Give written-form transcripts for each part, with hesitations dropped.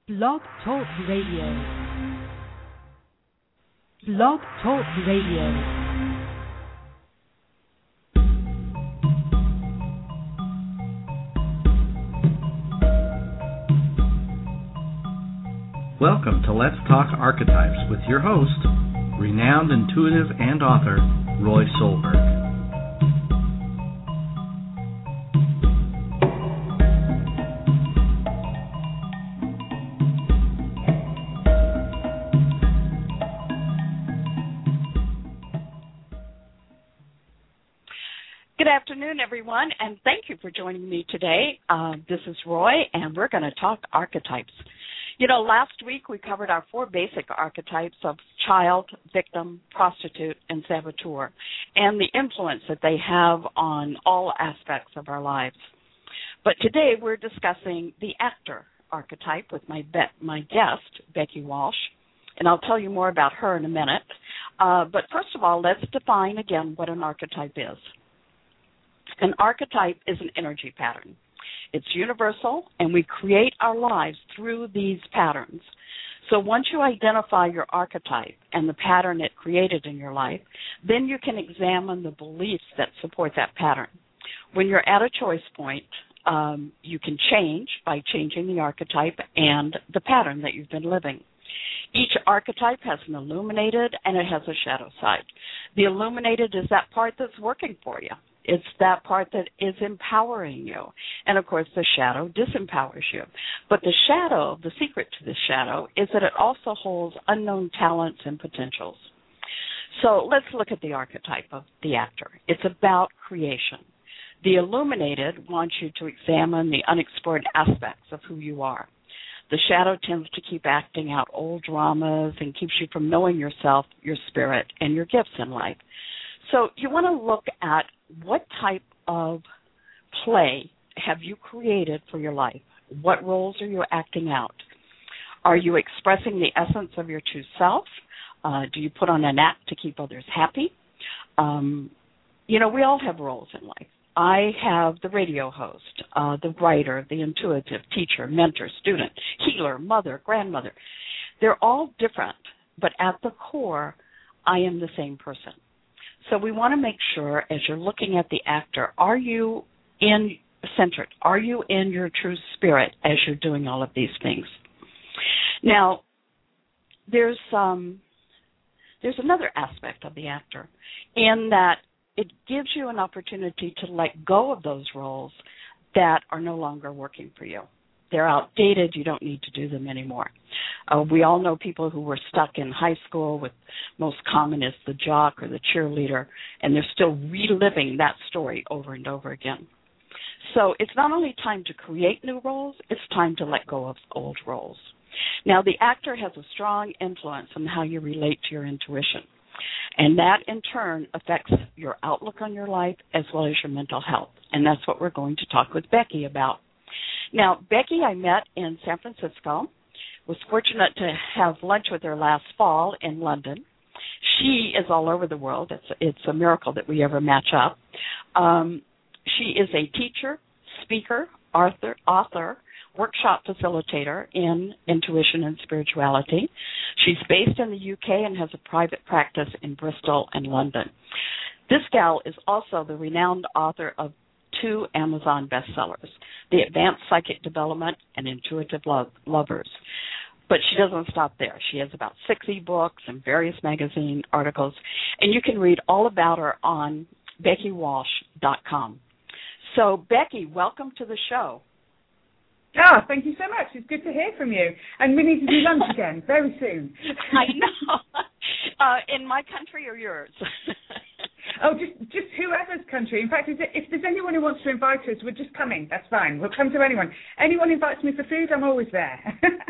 Blog Talk Radio. Blog Talk Radio. Welcome to Let's Talk Archetypes with your host, renowned intuitive and author, Roy Solberg. Good afternoon, everyone, and thank you for joining me today. This is Roy, and we're going to talk archetypes. You know, last week we covered our 4 basic archetypes of child, victim, prostitute, and saboteur, and the influence that they have on all aspects of our lives. But today we're discussing the actor archetype with my guest, Becky Walsh, and I'll tell you more about her in a minute. But first of all, let's define again what an archetype is. An archetype is an energy pattern. It's universal, and we create our lives through these patterns. So once you identify your archetype and the pattern it created in your life, then you can examine the beliefs that support that pattern. When you're at a choice point, you can change by changing the archetype and the pattern that you've been living. Each archetype has an illuminated and it has a shadow side. The illuminated is that part that's working for you. It's that part that is empowering you. And, of course, the shadow disempowers you. But the shadow, the secret to the shadow, is that it also holds unknown talents and potentials. So let's look at the archetype of the actor. It's about creation. The illuminated wants you to examine the unexplored aspects of who you are. The shadow tends to keep acting out old dramas and keeps you from knowing yourself, your spirit, and your gifts in life. So you want to look at what type of play have you created for your life? What roles are you acting out? Are you expressing the essence of your true self? Do you put on an act to keep others happy? We all have roles in life. I have the radio host, the writer, the intuitive, teacher, mentor, student, healer, mother, grandmother. They're all different, but at the core, I am the same person. So we want to make sure, as you're looking at the actor, are you centered? Are you in your true spirit as you're doing all of these things? Now, there's another aspect of the actor in that it gives you an opportunity to let go of those roles that are no longer working for you. They're outdated. You don't need to do them anymore. We all know people who were stuck in high school with most common is the jock or the cheerleader, and they're still reliving that story over and over again. So it's not only time to create new roles, it's time to let go of old roles. Now, the actor has a strong influence on how you relate to your intuition, and that, in turn, affects your outlook on your life as well as your mental health, and that's what we're going to talk with Becky about. Now, Becky I met in San Francisco, was fortunate to have lunch with her last fall in London. She is all over the world. It's a miracle that we ever match up. She is a teacher, speaker, author, workshop facilitator in intuition and spirituality. She's based in the UK and has a private practice in Bristol and London. This gal is also the renowned author of 2 Amazon bestsellers, The Advanced Psychic Development and Intuitive Lovers. But she doesn't stop there. She has about 60 books and various magazine articles, and you can read all about her on BeckyWalsh.com. So, Becky, welcome to the show. Thank you so much. It's good to hear from you. And we need to do lunch again very soon. I know. In my country or yours? Oh, just whoever's country. In fact, if there's anyone who wants to invite us, we're just coming. That's fine. We'll come to anyone. Anyone invites me for food, I'm always there.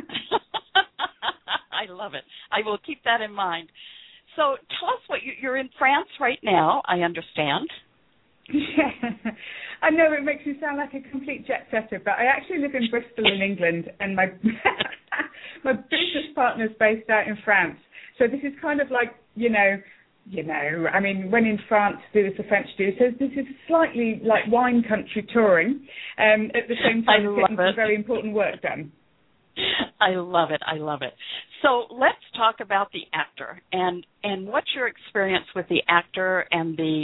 I love it. I will keep that in mind. So tell us what you're in France right now, I understand. Yeah, I know it makes you sound like a complete jet setter, but I actually live in Bristol in England, and my business partner's based out in France. So this is kind of like, I mean, when in France, do as the French do. So this is slightly like wine country touring, at the same time getting some very important work done. I love it. I love it. So let's talk about the actor and what's your experience with the actor and the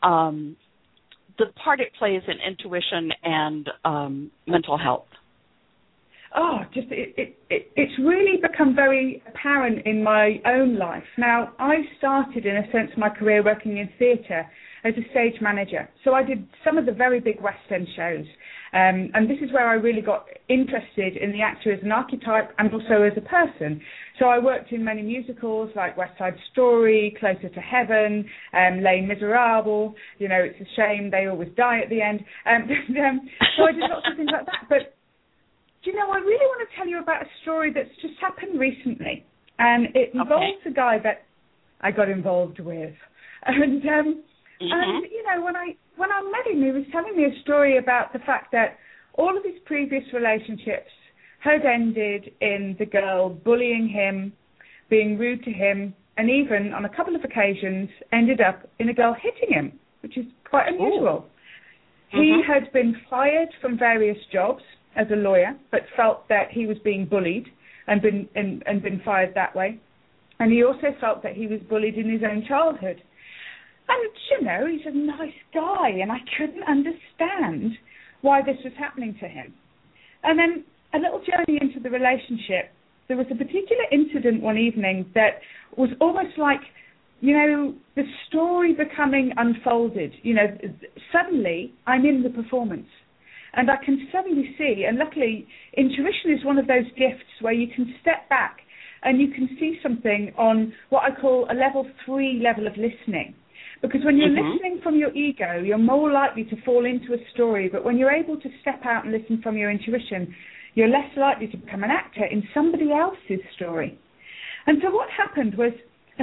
part it plays in intuition and mental health. Oh, just it's really become very apparent in my own life. Now, I started, in a sense, my career working in theatre as a stage manager. So I did some of the very big West End shows. And this is where I really got interested in the actor as an archetype and also as a person. So I worked in many musicals like West Side Story, Closer to Heaven, Les Miserables. You know, it's a shame they always die at the end. So I did lots of things like that. But, do you know, I really want to tell you about a story that's just happened recently. And it involves a guy that I got involved with. And you know, when I met him, he was telling me a story about the fact that all of his previous relationships had ended in the girl bullying him, being rude to him, and even on a couple of occasions ended up in a girl hitting him, which is quite unusual. He had been fired from various jobs as a lawyer, but felt that he was being bullied and been fired that way. And he also felt that he was bullied in his own childhood. And, you know, he's a nice guy, and I couldn't understand why this was happening to him. And then a little journey into the relationship, there was a particular incident one evening that was almost like, you know, the story becoming unfolded. You know, suddenly I'm in the performance. And I can suddenly see, and luckily intuition is one of those gifts where you can step back and you can see something on what I call a level 3 level of listening. Because when you're listening from your ego, you're more likely to fall into a story. But when you're able to step out and listen from your intuition, you're less likely to become an actor in somebody else's story. And so what happened was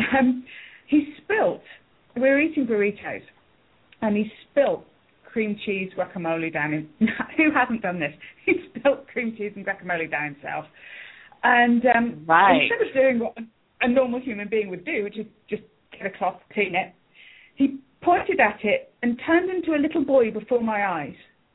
he spilt, we were eating burritos, and he spilt cream cheese guacamole down him. Who hasn't done this? He spilt cream cheese and guacamole down himself. And instead of doing what a normal human being would do, which is just get a cloth, clean it, he pointed at it and turned into a little boy before my eyes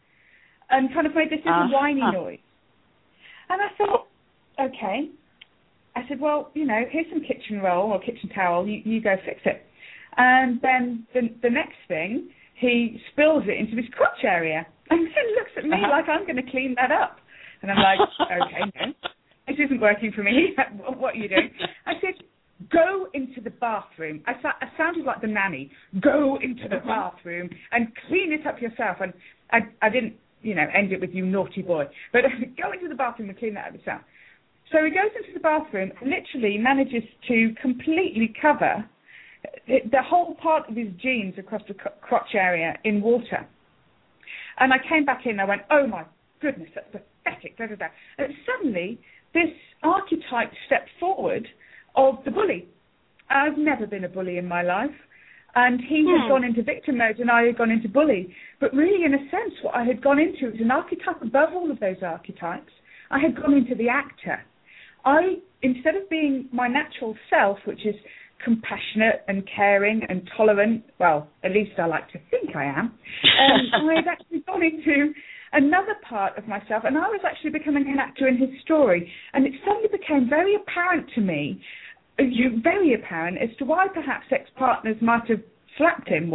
and kind of made this little whiny noise. And I thought, okay. I said, well, you know, here's some kitchen roll or kitchen towel. You go fix it. And then the next thing, he spills it into his crotch area and then looks at me like I'm going to clean that up. And I'm like, okay, no, this isn't working for me. What are you doing? I said, go into the bathroom. I sounded like the nanny. Go into the bathroom and clean it up yourself. And I didn't, you know, end it with you naughty boy. But go into the bathroom and clean that up yourself. So he goes into the bathroom and literally manages to completely cover the whole part of his jeans across the crotch area in water. And I came back in and I went, oh my goodness, that's pathetic. Da, da, da. And suddenly this archetype stepped forward of the bully. I've never been a bully in my life. And he had gone into victim mode and I had gone into bully. But really, in a sense, what I had gone into was an archetype above all of those archetypes. I had gone into the actor. Instead of being my natural self, which is compassionate and caring and tolerant, well, at least I like to think I am, I had actually gone into another part of myself, and I was actually becoming an actor in his story. And it suddenly became very apparent to me, very apparent, as to why perhaps ex-partners might have slapped him,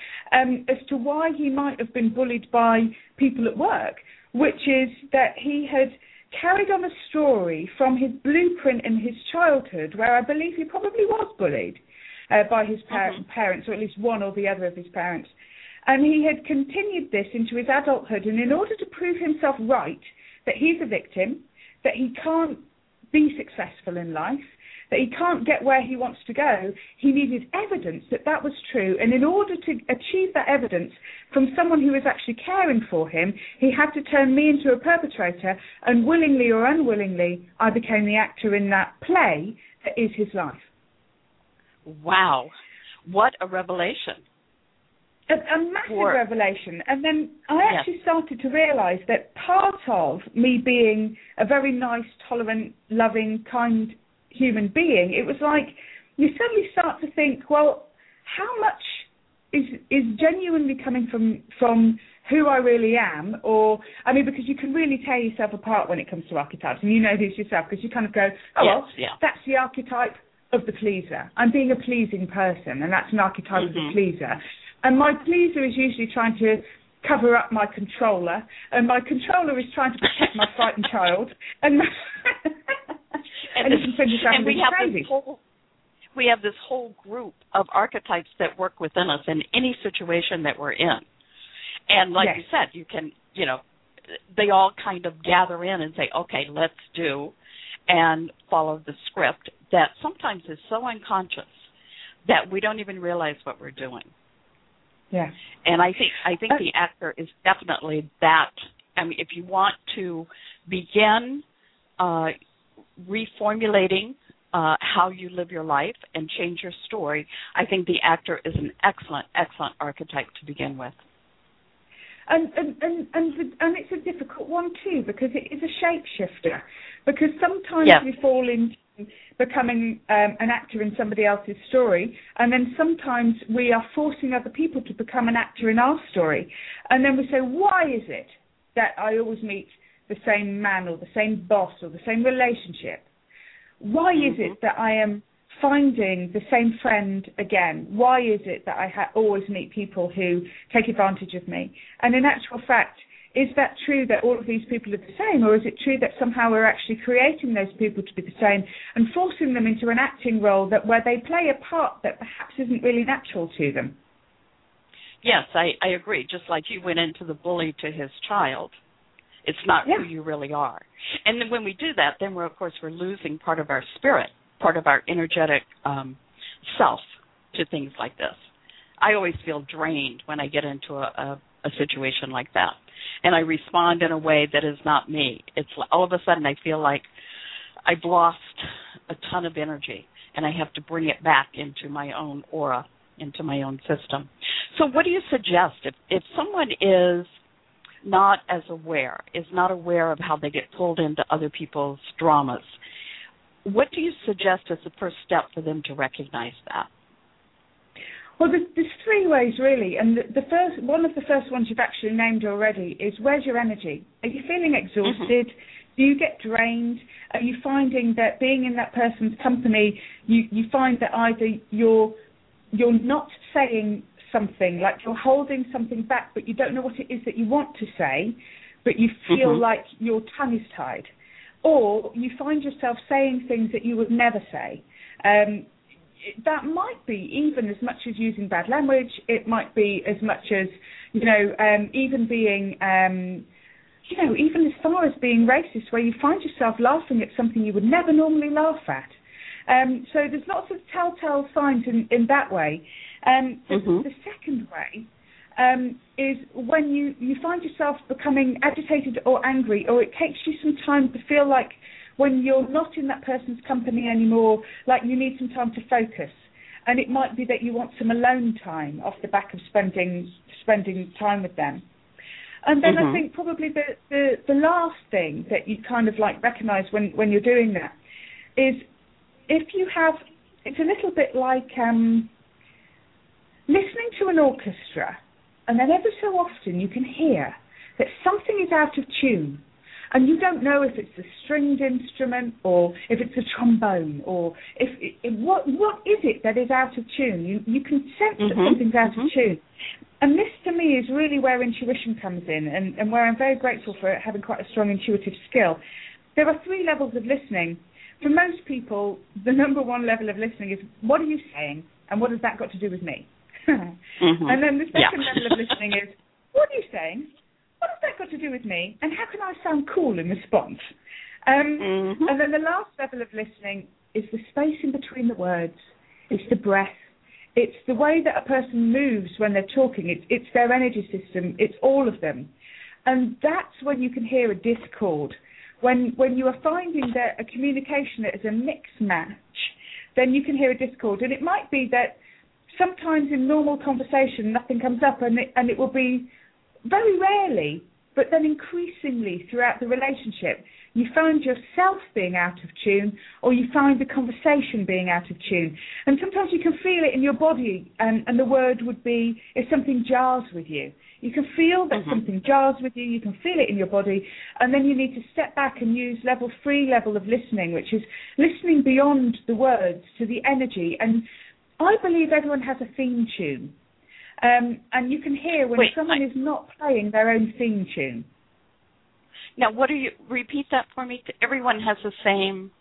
as to why he might have been bullied by people at work, which is that he had carried on a story from his blueprint in his childhood, where I believe he probably was bullied by his parents, or at least one or the other of his parents. And he had continued this into his adulthood, and in order to prove himself right, that he's a victim, that he can't be successful in life, that he can't get where he wants to go, he needed evidence that that was true. And in order to achieve that evidence from someone who was actually caring for him, he had to turn me into a perpetrator, and willingly or unwillingly, I became the actor in that play that is his life. Wow. What a revelation. A massive revelation. And then I actually started to realise that part of me being a very nice, tolerant, loving, kind human being, it was like you suddenly start to think, well, how much is genuinely coming from who I really am, or, I mean, because you can really tear yourself apart when it comes to archetypes, and you know this yourself, because you kind of go, that's the archetype of the pleaser. I'm being a pleasing person, and that's an archetype of the pleaser. And my pleaser is usually trying to cover up my controller, and my controller is trying to protect my frightened child. And we have this whole group of archetypes that work within us in any situation that we're in. And like you said, you can, they all kind of gather in and say, okay, let's do, and follow the script that sometimes is so unconscious that we don't even realize what we're doing. Yeah. And I think the actor is definitely that. I mean, if you want to begin reformulating how you live your life and change your story, I think the actor is an excellent, excellent archetype to begin with. And it's a difficult one too, because it is a shapeshifter. Because sometimes we fall into becoming an actor in somebody else's story, and then sometimes we are forcing other people to become an actor in our story. And then we say, why is it that I always meet the same man or the same boss or the same relationship? Why is it that I am finding the same friend again? Why is it that I always meet people who take advantage of me? And in actual fact, is that true that all of these people are the same, or is it true that somehow we're actually creating those people to be the same and forcing them into an acting role where they play a part that perhaps isn't really natural to them? Yes, I agree. Just like you went into the bully to his child. It's not who you really are. And then when we do that, then we're losing part of our spirit, part of our energetic self to things like this. I always feel drained when I get into a situation like that. And I respond in a way that is not me. It's all of a sudden I feel like I've lost a ton of energy, and I have to bring it back into my own aura, into my own system. So what do you suggest if someone is not aware of how they get pulled into other people's dramas? What do you suggest as the first step for them to recognize that? Well, there's three ways, really. And one of the first ones you've actually named already is, where's your energy? Are you feeling exhausted? Do you get drained? Are you finding that being in that person's company, you find that either you're not saying something, like you're holding something back, but you don't know what it is that you want to say, but you feel like your tongue is tied? Or you find yourself saying things that you would never say. That might be even as much as using bad language. It might be as much as, even being, even as far as being racist, where you find yourself laughing at something you would never normally laugh at. So there's lots of telltale signs in that way. The second way is when you find yourself becoming agitated or angry, or it takes you some time to feel like, when you're not in that person's company anymore, like you need some time to focus. And it might be that you want some alone time off the back of spending time with them. And then I think probably the last thing that you kind of like recognize when you're doing that is, if you have, it's a little bit like listening to an orchestra, and then every so often you can hear that something is out of tune. And you don't know if it's a stringed instrument or if it's a trombone, or what is it that is out of tune. You can sense that something's out of tune. And this, to me, is really where intuition comes in, and where I'm very grateful for having quite a strong intuitive skill. There are three levels of listening. For most people, the number one level of listening is, what are you saying, and what has that got to do with me? And then the second level of listening is, what are you saying? What has that got to do with me? And how can I sound cool in response? And then the last level of listening is the space in between the words. It's the breath. It's the way that a person moves when they're talking. It's their energy system. It's all of them. And that's when you can hear a discord. When you are finding that a communication that is a mix match, then you can hear a discord. And it might be that sometimes in normal conversation nothing comes up, and it will be very rarely, but then increasingly throughout the relationship, you find yourself being out of tune, or you find the conversation being out of tune. And sometimes you can feel it in your body, and the word would be if something jars with you. You can feel that something jars with you, you can feel it in your body, and then you need to step back and use level 3 level of listening, which is listening beyond the words to the energy. And I believe everyone has a theme tune. And you can hear when someone is not playing their own theme tune. Now, repeat that for me? Everyone has the same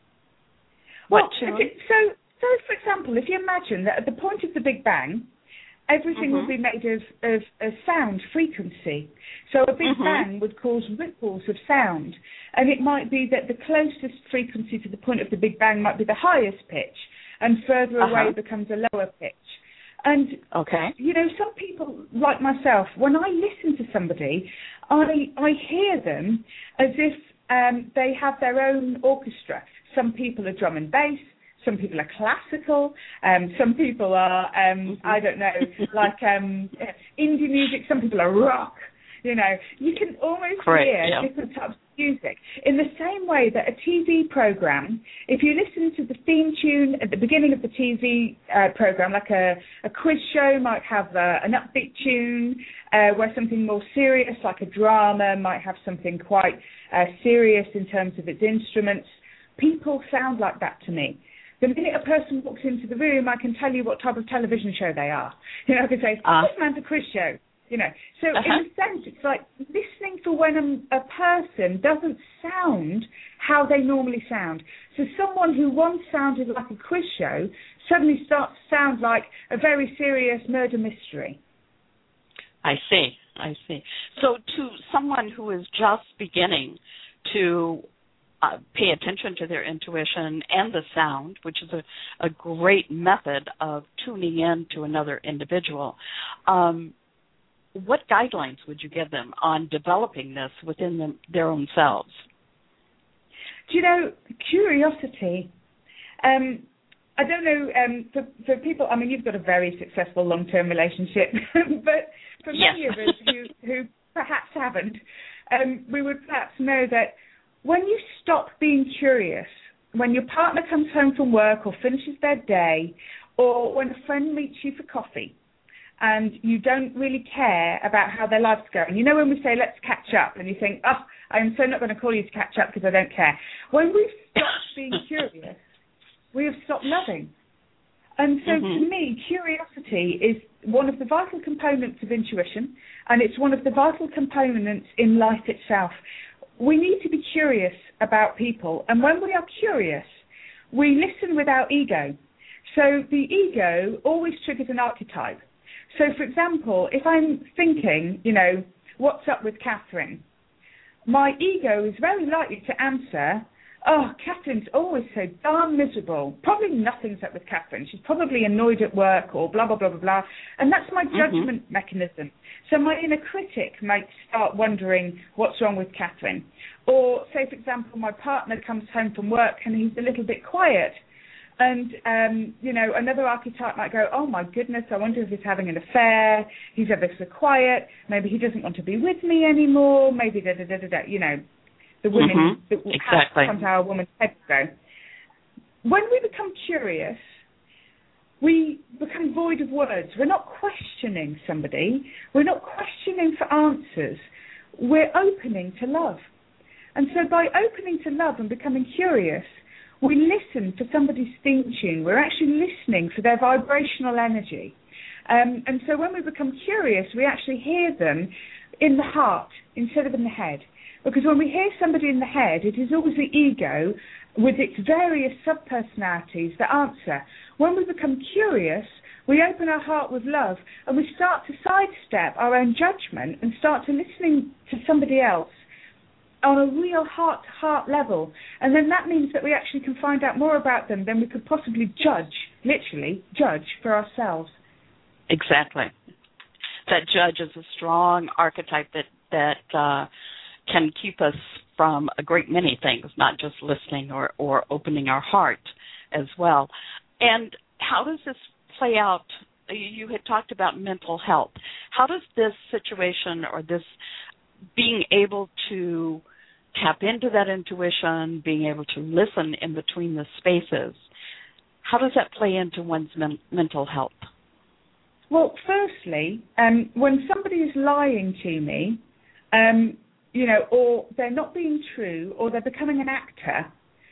tune? So, for example, if you imagine that at the point of the Big Bang, everything would be made of sound frequency. So a Big Bang would cause ripples of sound. And it might be that the closest frequency to the point of the Big Bang might be the highest pitch, and further away becomes a lower pitch. And, some people, like myself, when I listen to somebody, I hear them as if they have their own orchestra. Some people are drum and bass, some people are classical, some people are, I don't know, like indie music, some people are rock. You can almost hear different types of music. In the same way that a TV program, if you listen to the theme tune at the beginning of the TV program, like a quiz show might have an upbeat tune, where something more serious, like a drama, might have something quite serious in terms of its instruments. People sound like that to me. The minute a person walks into the room, I can tell you what type of television show they are. I can say, this man's a quiz show. So in a sense, it's like listening for when a person doesn't sound how they normally sound. So someone who once sounded like a quiz show suddenly starts to sound like a very serious murder mystery. I see. So to someone who is just beginning to pay attention to their intuition and the sound, which is a great method of tuning in to another individual, what guidelines would you give them on developing this within their own selves? Curiosity. I don't know, for people, you've got a very successful long-term relationship, but for many of us who perhaps haven't, we would perhaps know that when you stop being curious, when your partner comes home from work or finishes their day, or when a friend meets you for coffee, and you don't really care about how their life's going. When we say, let's catch up, and you think, I'm so not going to call you to catch up because I don't care. When we've stopped being curious, we have stopped loving. And so to me, curiosity is one of the vital components of intuition, and it's one of the vital components in life itself. We need to be curious about people, and when we are curious, we listen without ego. So the ego always triggers an archetype. So, for example, if I'm thinking, what's up with Catherine, my ego is very likely to answer, Catherine's always so darn miserable. Probably nothing's up with Catherine. She's probably annoyed at work or blah, blah, blah, blah, blah. And that's my judgment mechanism. So my inner critic might start wondering what's wrong with Catherine. Or, say, for example, my partner comes home from work and he's a little bit quiet. And, another archetype might go, oh, my goodness, I wonder if he's having an affair. He's ever so quiet. Maybe he doesn't want to be with me anymore. Maybe the women, comes how a woman's head go. When we become curious, we become void of words. We're not questioning somebody. We're not questioning for answers. We're opening to love. And so by opening to love and becoming curious, we listen for somebody's theme tune. We're actually listening for their vibrational energy. And so when we become curious, we actually hear them in the heart instead of in the head. Because when we hear somebody in the head, it is always the ego with its various sub-personalities that answer. When we become curious, we open our heart with love and we start to sidestep our own judgment and start to listening to somebody else on a real heart-to-heart level. And then that means that we actually can find out more about them than we could possibly literally judge for ourselves. Exactly. That judge is a strong archetype that can keep us from a great many things, not just listening or opening our heart as well. And how does this play out? You had talked about mental health. How does this situation or this being able to tap into that intuition, being able to listen in between the spaces, how does that play into one's mental health? Well, firstly, when somebody is lying to me, or they're not being true, or they're becoming an actor,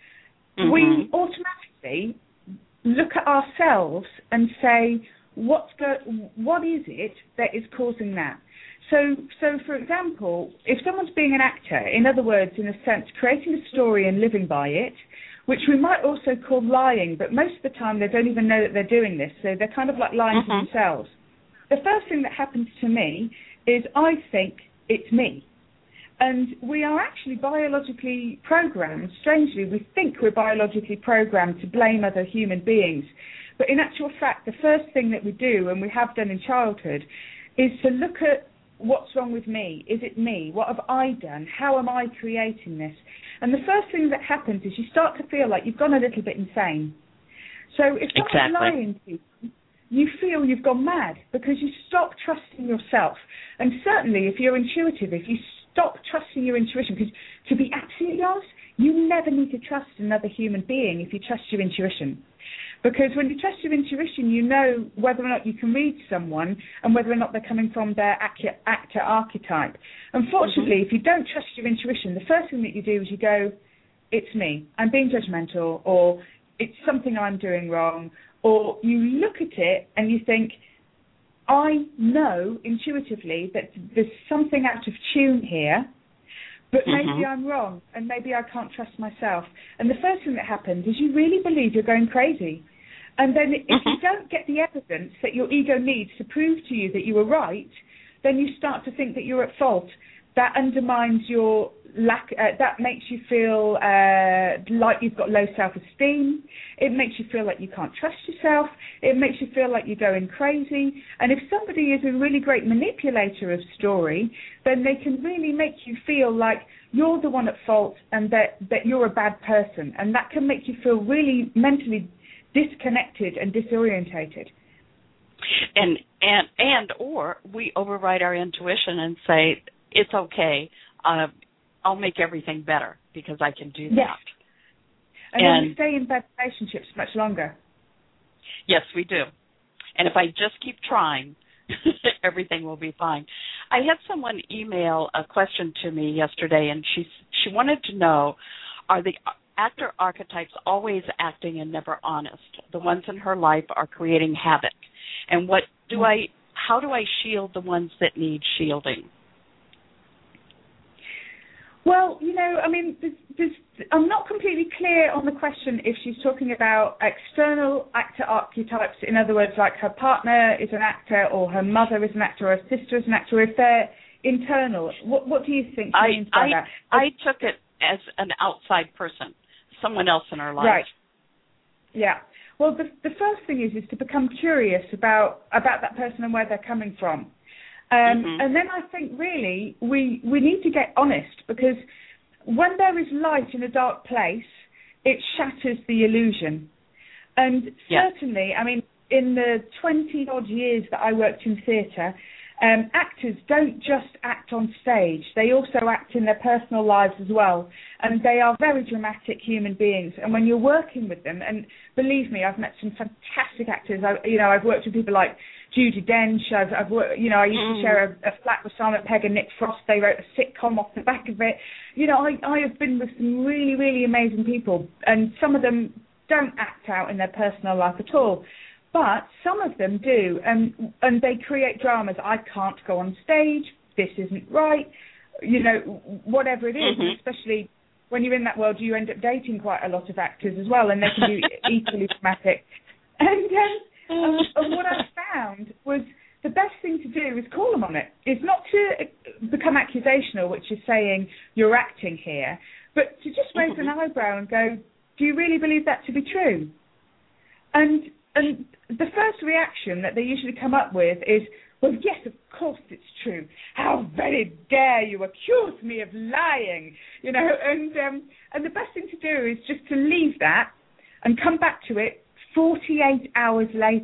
we automatically look at ourselves and say, what is it that is causing that? So, for example, if someone's being an actor, in other words, in a sense, creating a story and living by it, which we might also call lying, but most of the time they don't even know that they're doing this, so they're kind of like lying to themselves. The first thing that happens to me is I think it's me. And we are actually biologically programmed, strangely, we think we're biologically programmed to blame other human beings. But in actual fact, the first thing that we do, and we have done in childhood, is to look at what's wrong with me. Is it me? What have I done? How am I creating this? And the first thing that happens is you start to feel like you've gone a little bit insane. So if someone's lying to you feel you've gone mad because you stop trusting yourself. And certainly if you're intuitive, if you stop trusting your intuition, because to be absolutely honest, you never need to trust another human being if you trust your intuition. Because when you trust your intuition, you know whether or not you can read someone and whether or not they're coming from their actor archetype. Unfortunately, if you don't trust your intuition, the first thing that you do is you go, it's me, I'm being judgmental, or it's something I'm doing wrong, or you look at it and you think, I know intuitively that there's something out of tune here, but maybe I'm wrong, and maybe I can't trust myself. And the first thing that happens is you really believe you're going crazy. And then if you don't get the evidence that your ego needs to prove to you that you were right, then you start to think that you're at fault. That undermines your that makes you feel like you've got low self-esteem. It makes you feel like you can't trust yourself. It makes you feel like you're going crazy. And if somebody is a really great manipulator of story, then they can really make you feel like you're the one at fault and that you're a bad person. And that can make you feel really mentally disconnected and disorientated. And or we override our intuition and say, it's okay, I'll make everything better because I can do that. Yes. And then we stay in bad relationships much longer. Yes, we do. And if I just keep trying, everything will be fine. I had someone email a question to me yesterday, and she wanted to know, are the actor archetypes always acting and never honest? The ones in her life are creating havoc. And how do I shield the ones that need shielding? Well, I'm not completely clear on the question if she's talking about external actor archetypes, in other words, like her partner is an actor or her mother is an actor or her sister is an actor, or if they're internal. What do you think she means by that? I took it as an outside person, someone else in her life. Right. Yeah. Well, the first thing is to become curious about that person and where they're coming from. And then I think really we need to get honest, because when there is light in a dark place, it shatters the illusion. And certainly, in the 20-odd years that I worked in theatre, actors don't just act on stage. They also act in their personal lives as well. And they are very dramatic human beings. And when you're working with them, and believe me, I've met some fantastic actors. I've worked with people like Judi Dench. I've worked, I used to share a flat with Simon Pegg and Nick Frost. They wrote a sitcom off the back of it. I have been with some really, really amazing people, and some of them don't act out in their personal life at all. But some of them do, and they create dramas. I can't go on stage. This isn't right. Whatever it is, and especially when you're in that world, you end up dating quite a lot of actors as well, and they can be equally dramatic. And what I found was the best thing to do is call them on it. It's not to become accusational, which is saying you're acting here, but to just raise an eyebrow and go, do you really believe that to be true? And the first reaction that they usually come up with is, well, yes, of course it's true. How very dare you accuse me of lying? And the best thing to do is just to leave that and come back to it 48 hours later.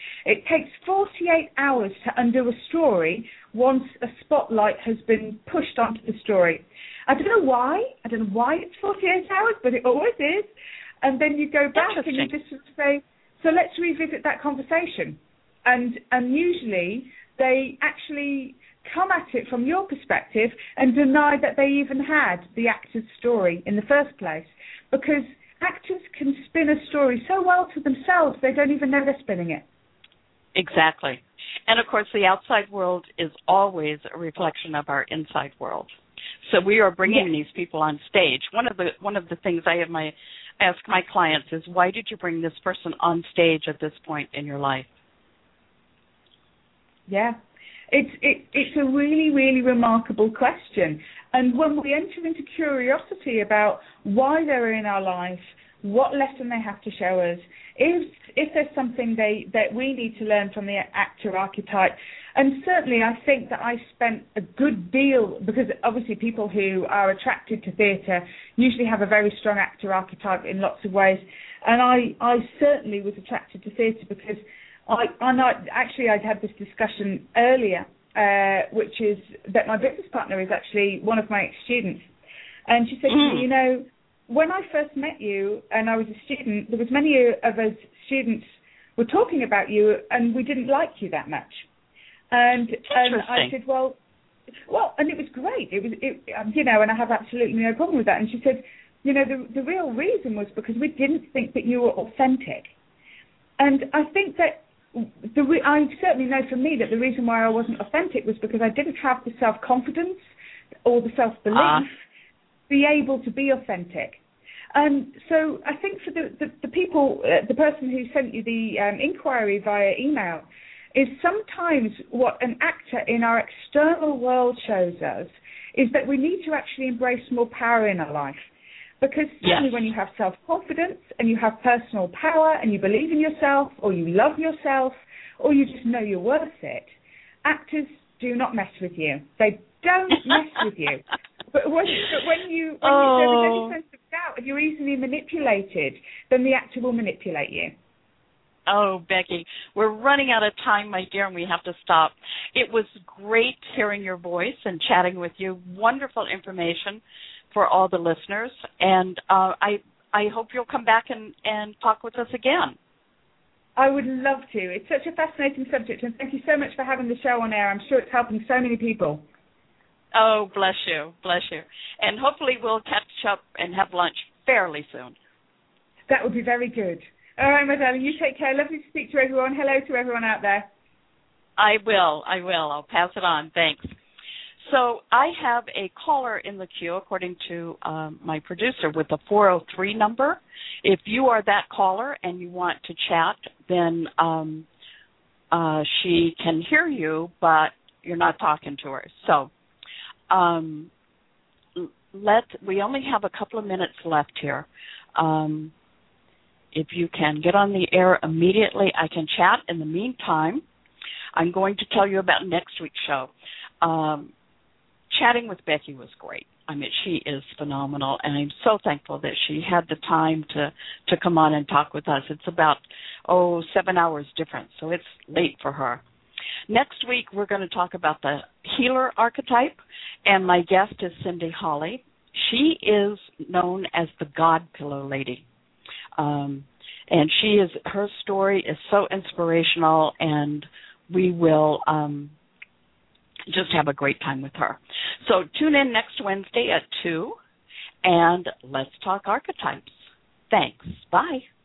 It takes 48 hours to undo a story once a spotlight has been pushed onto the story. I don't know why. I don't know why it's 48 hours, but it always is. And then you go back and you just sort of say, so let's revisit that conversation. And usually they actually come at it from your perspective and deny that they even had the actor's story in the first place, because actors can spin a story so well to themselves they don't even know they're spinning it. Exactly. And, of course, the outside world is always a reflection of our inside world. So we are bringing these people on stage. One of the things I ask my clients is, why did you bring this person on stage at this point in your life? Yeah. It's a really, really remarkable question. And when we enter into curiosity about why they're in our life, what lesson they have to show us, if there's something that we need to learn from the actor archetype. And certainly I think that I spent a good deal, because obviously people who are attracted to theatre usually have a very strong actor archetype in lots of ways. And I certainly was attracted to theatre because I'd had this discussion earlier, which is that my business partner is actually one of my ex-students. And she said to me, you know, when I first met you and I was a student, there was many of us students were talking about you and we didn't like you that much. And I said, well, and it was great. It was, you know, and I have absolutely no problem with that. And she said, you know, the real reason was because we didn't think that you were authentic. And I think that I certainly know for me that the reason why I wasn't authentic was because I didn't have the self-confidence or the self-belief to be able to be authentic. So I think for the people, the person who sent you the inquiry via email, is sometimes what an actor in our external world shows us is that we need to actually embrace more power in our life. Because certainly when you have self-confidence and you have personal power and you believe in yourself or you love yourself or you just know you're worth it, actors do not mess with you. They don't mess with you. But when there is any sense of doubt and you're easily manipulated, then the actor will manipulate you. Oh, Becky, we're running out of time, my dear, and we have to stop. It was great hearing your voice and chatting with you. Wonderful information for all the listeners, and I hope you'll come back and talk with us again. I would love to. It's such a fascinating subject, and thank you so much for having the show on air. I'm sure it's helping so many people. Oh, bless you, bless you. And hopefully we'll catch up and have lunch fairly soon. That would be very good. All right, my darling, you take care. Lovely to speak to everyone. Hello to everyone out there. I will. I'll pass it on. Thanks. So I have a caller in the queue, according to my producer, with a 403 number. If you are that caller and you want to chat, then she can hear you, but you're not talking to her. So we only have a couple of minutes left here. If you can get on the air immediately, I can chat. In the meantime, I'm going to tell you about next week's show. Chatting with Becky was great. I mean, she is phenomenal, and I'm so thankful that she had the time to come on and talk with us. It's about, 7 hours difference, so it's late for her. Next week, we're going to talk about the healer archetype, and my guest is Cindy Holly. She is known as the God Pillow Lady. And her story is so inspirational, and we will just have a great time with her. So tune in next Wednesday at 2, and let's talk archetypes. Thanks. Bye.